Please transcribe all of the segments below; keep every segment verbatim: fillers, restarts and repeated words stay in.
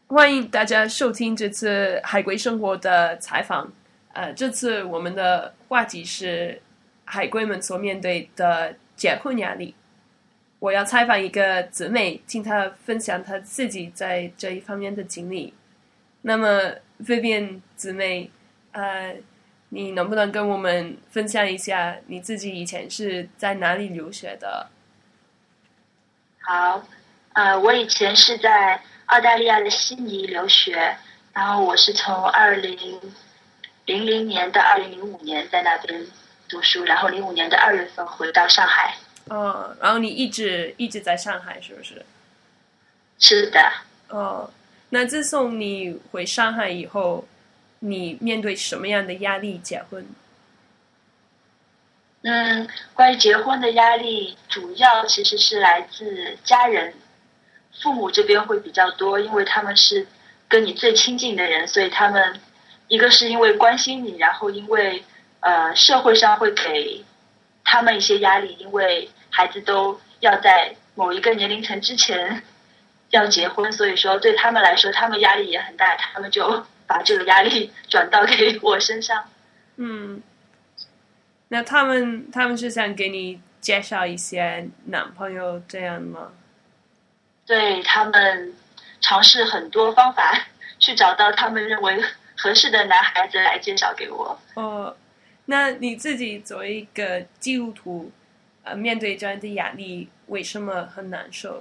欢迎大家收听这次海归生活的采访。呃，这次我们的话题是海归们所面对的结婚压力。我要采访一个姊妹，听她分享她自己在这一方面的经历。那么，Vivian 姊妹，呃，你能不能跟我们分享一下你自己以前是在哪里留学的？ 好，呃，我以前是在澳大利亚的悉尼留学，然后我是从二零零零年到二零零五年在那边读书，然后零五年的二月份回到上海。 哦，然后你一直一直在上海，是不是？ 是的。 哦，那自从你回上海以后，你面对什么样的压力结婚？ 嗯，关于结婚的压力，主要其实是来自家人，父母这边会比较多，因为他们是跟你最亲近的人，所以他们一个是因为关心你，然后因为呃社会上会给他们一些压力，因为孩子都要在某一个年龄层之前要结婚，所以说对他们来说，他们压力也很大，他们就把这个压力转到给我身上。 嗯，那他们他们是想给你介绍一些男朋友这样吗？ 对，他们尝试很多方法去找到他们认为合适的男孩子来介绍给我。 哦，那你自己作为一个基督徒，呃，面对这样的压力，为什么很难受？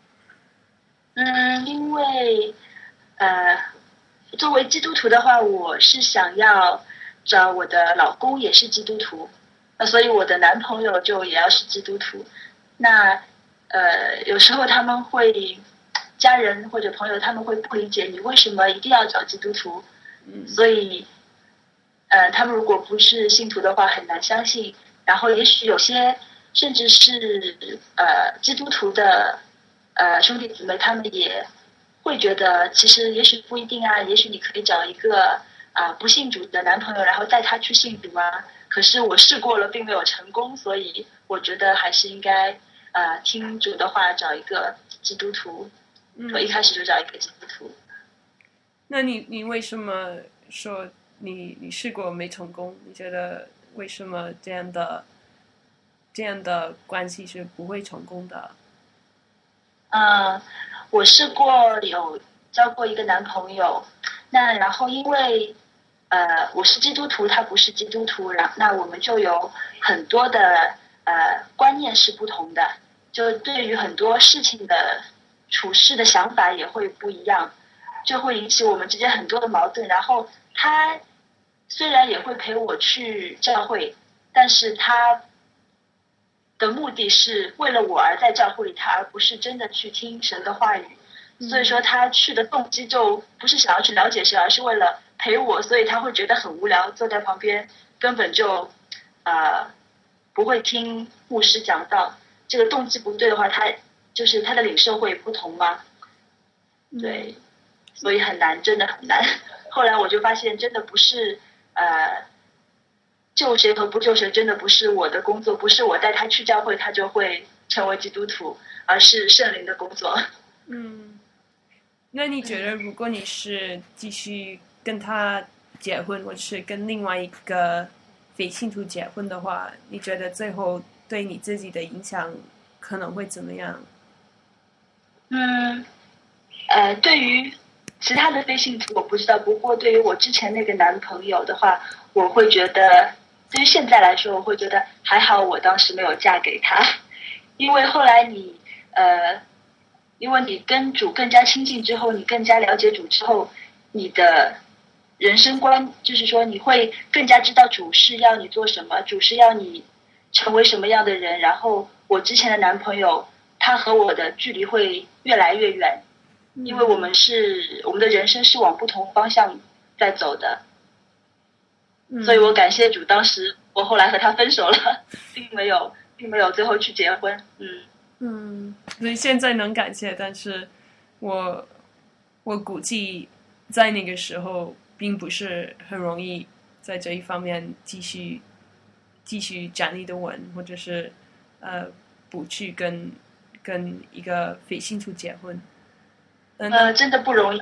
嗯，因为呃，作为基督徒的话，我是想要找我的老公也是基督徒，那所以我的男朋友就也要是基督徒。那呃，有时候他们会家人或者朋友他们会不理解你为什么一定要找基督徒， 嗯， 所以呃，他们如果不是信徒的话很难相信。然后也许有些甚至是呃基督徒的呃兄弟姊妹，他们也会觉得其实也许不一定啊，也许你可以找一个啊、呃、不信主的男朋友，然后带他去信主啊。可是我试过了，并没有成功，所以我觉得还是应该呃听主的话，找一个基督徒。 嗯， 我一开始就找一个基督徒。 那你你为什么说你你试过没成功？你觉得为什么这样的这样的关系是不会成功的？ 嗯，我试过有交过一个男朋友，那然后因为呃我是基督徒，他不是基督徒，然那我们就有很多的呃观念是不同的，就对于很多事情的处事的想法也会不一样，就会引起我们之间很多的矛盾。然后他虽然也会陪我去教会，但是他的目的是为了我而在教会里，他而不是真的去听神的话语。所以说他去的动机就不是想要去了解神，而是为了陪我，所以他会觉得很无聊，坐在旁边根本就呃不会听牧师讲道。这个动机不对的话，他就是他的领受会不同嘛。对，所以很难，真的很难。后来我就发现，真的不是呃救谁和不救谁，真的不是我的工作，不是我带他去教会，他就会成为基督徒，而是圣灵的工作。 嗯，那你觉得如果你是继续跟他结婚，或者是跟另外一个非信徒结婚的话，你觉得最后对你自己的影响可能会怎么样？ 嗯，呃，对于其他的非信徒我不知道，不过对于我之前那个男朋友的话，我会觉得，对于现在来说，我会觉得还好，我当时没有嫁给他，因为后来你呃，因为你跟主更加亲近之后，你更加了解主之后，你的人生观就是说，你会更加知道主是要你做什么，主是要你成为什么样的人。然后我之前的男朋友，他和我的距离会越来越远，因为我们是我们的人生是往不同方向在走的。所以我感谢主，当时我后来和他分手了，并没有并没有最后去结婚。嗯嗯，所以现在能感谢，但是我我估计在那个时候并不是很容易在这一方面继续继续站立的稳，或者是呃不去跟跟一个非信徒结婚。嗯、 呃，真的不容易。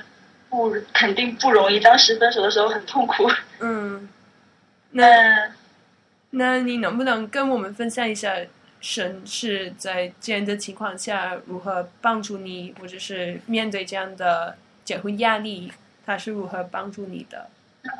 不肯定不容易，当时分手的时候很痛苦。 嗯，那、 嗯、 那你能不能跟我们分享一下，神是在这样的情况下如何帮助你，或者是面对这样的结婚压力，他是如何帮助你的？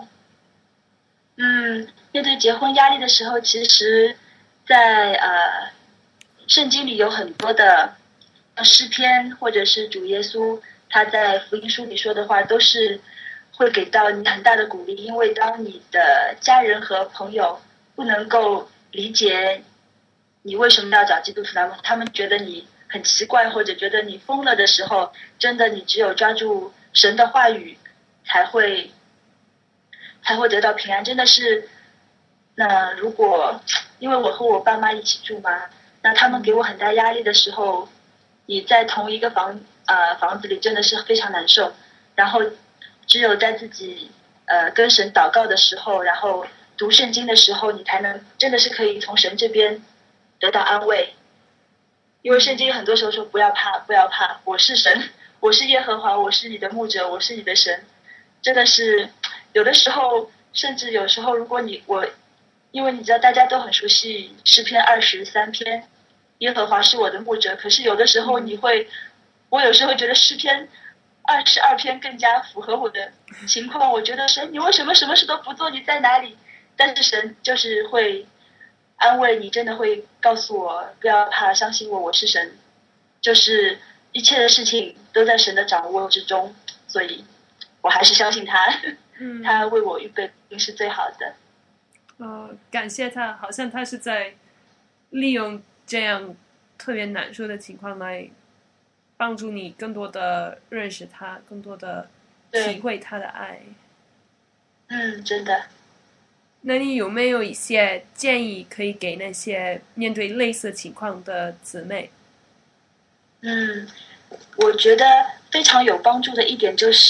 嗯，面对结婚压力的时候，其实在，呃圣经里有很多的诗篇，或者是主耶稣他在福音书里说的话，都是会给到你很大的鼓励。因为当你的家人和朋友不能够理解你为什么要找基督徒，他们他们觉得你很奇怪，或者觉得你疯了的时候，真的你只有抓住神的话语，才会才会得到平安。真的是，那如果因为我和我爸妈一起住嘛，那他们给我很大压力的时候，你在同一个房呃房子里真的是非常难受。然后只有在自己呃跟神祷告的时候，然后读圣经的时候，你才能真的是可以从神这边得到安慰。因为圣经很多时候说不要怕，不要怕，我是神，我是耶和华，我是你的牧者，我是你的神。真的是有的时候，甚至有时候，如果你我，因为你知道大家都很熟悉诗篇二十三篇，耶和华是我的牧者。可是有的时候你会，我有时候觉得诗篇二十二篇更加符合我的情况。我觉得神，你为什么什么事都不做？你在哪里？但是神就是会安慰你，真的会告诉我不要怕，相信我，我是神，就是一切的事情都在神的掌握之中，所以我还是相信他， 嗯， 他为我预备是最好的。 呃，感谢他，好像他是在利用这样特别难受的情况来帮助你更多的认识他，更多的体会他的爱。 嗯，真的。 那你有没有一些建议可以给那些面对类似情况的姊妹？ 嗯，我觉得非常有帮助的一点就是，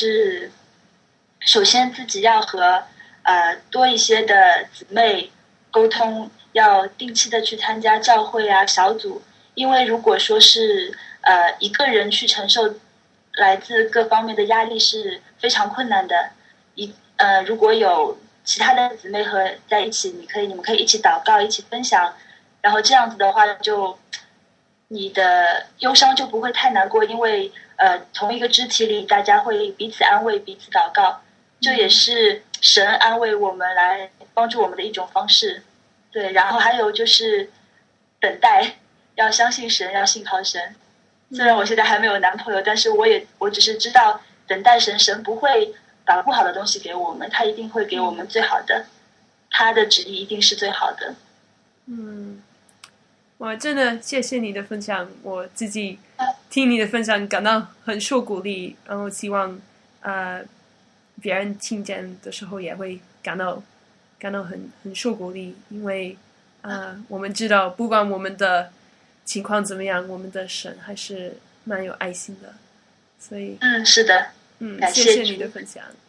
首先自己要和呃多一些的姊妹沟通，要定期的去参加教会啊小组。因为如果说是呃一个人去承受来自各方面的压力是非常困难的。一呃如果有其他的姊妹和在一起，你可以你们可以一起祷告，一起分享，然后这样子的话，就你的忧伤就不会太难过。因为呃同一个肢体里，大家会彼此安慰，彼此祷告，这也是神安慰我们来帮助我们的一种方式。对，然后还有就是等待，要相信神，要信靠神。虽然我现在还没有男朋友，但是我也我只是知道等待神，神不会把不好的东西给我们，他一定会给我们最好的，他的旨意一定是最好的。 嗯，我真的谢谢你的分享，我自己听你的分享感到很受鼓励，然后希望呃别人听见的时候也会感到感到很很受鼓励。因为呃我们知道不管我们的情况怎么样，我们的神还是蛮有爱心的，所以嗯，是的， 嗯， 感谢谢谢你的分享。